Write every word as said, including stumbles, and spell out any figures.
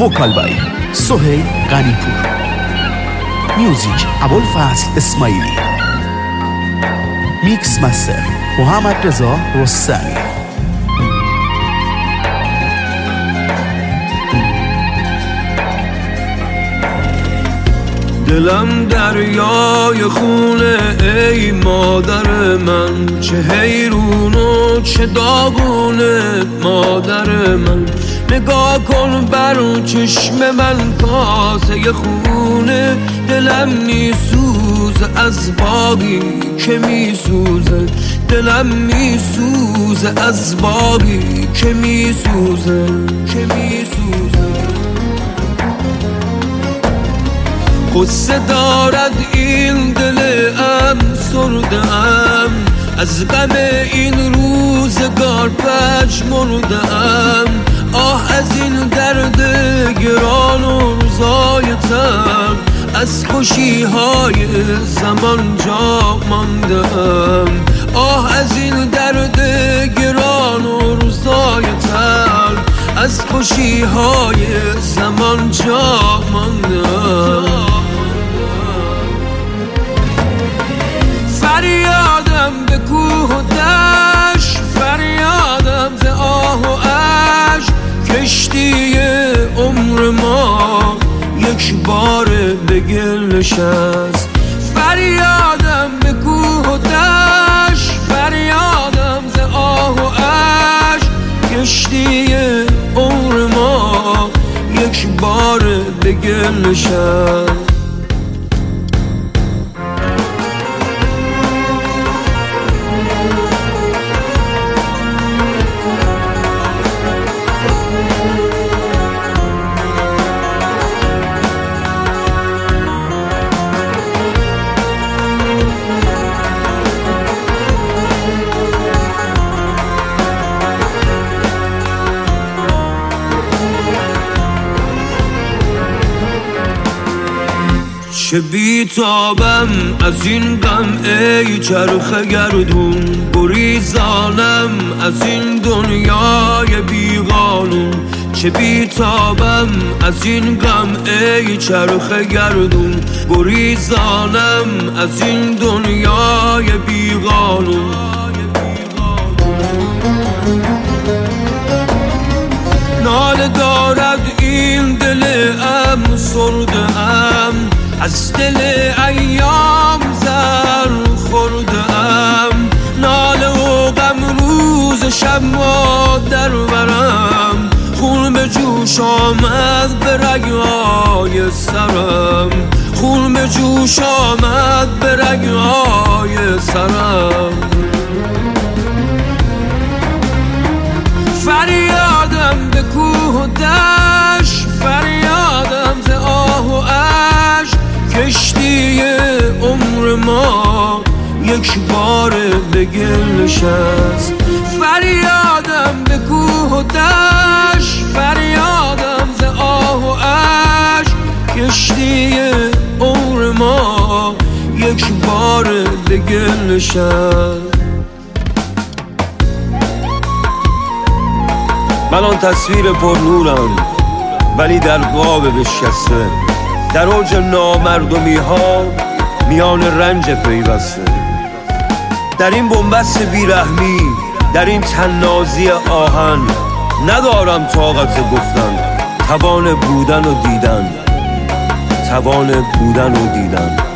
وکال بای سهیل غنیپور، میوزیک ابوالفضل اسماعیلی، میکس مستر محمد رضا رستمی. دلم دریای خونه ای مادر من، چه حیرون و چه داغونه مادر من. نگاه کن بر چشم من کاسه خونه، دلم میسوزه از باقی که میسوزه، دلم میسوزه از باقی که میسوزه که میسوزه. قصه دارد این دل ام سرده ام، از غم این روزگار پژمرده ام. آه از این درد گران و روزای تر، از خوشی های زمان جا مانده ام. آه از این درد گران و روزای تر، از خوشی های زمان جا مانده ام. فریادم به کوه و دشت، فریادم ز آه و اشک، کشتی عمر ما یک بار به گل نشست. فریادم به کوه و دشت، فریادم ز آه و اشک، کشتی عمر ما یک بار به گل نشست. چه بیتابم از این غم ای چرخ گردون، گریزانم از این دنیای بیقانون. چه بیتابم از این غم ای چرخ گردون، گریزانم از این دنیای بیقانون. ناله دارد این دل ام سرده ام، از دل ایام زر خورده ام. ناله و غم روز شب ما در برم، خون به جوش آمد به رگهای سرم، خون به جوش آمد به رگهای سرم. فریادم به کوه و دشت، فریادم ز آه و اشک، کشتی عمر ما یک بار به گل نشست. فریادم به کوه و دشت، فریادم ز آه و اشک، کشتی عمر ما یک بار به گل نشست. من آن تصویر پر نورم ولی در قاب بشکسته، در اوج نامردمی ها میان رنج پیوسته. در این بنبست بیرحمی، در این طنازی آهن، ندارم طاقت گفتن، توان بودن و دیدن، توان بودن و دیدن.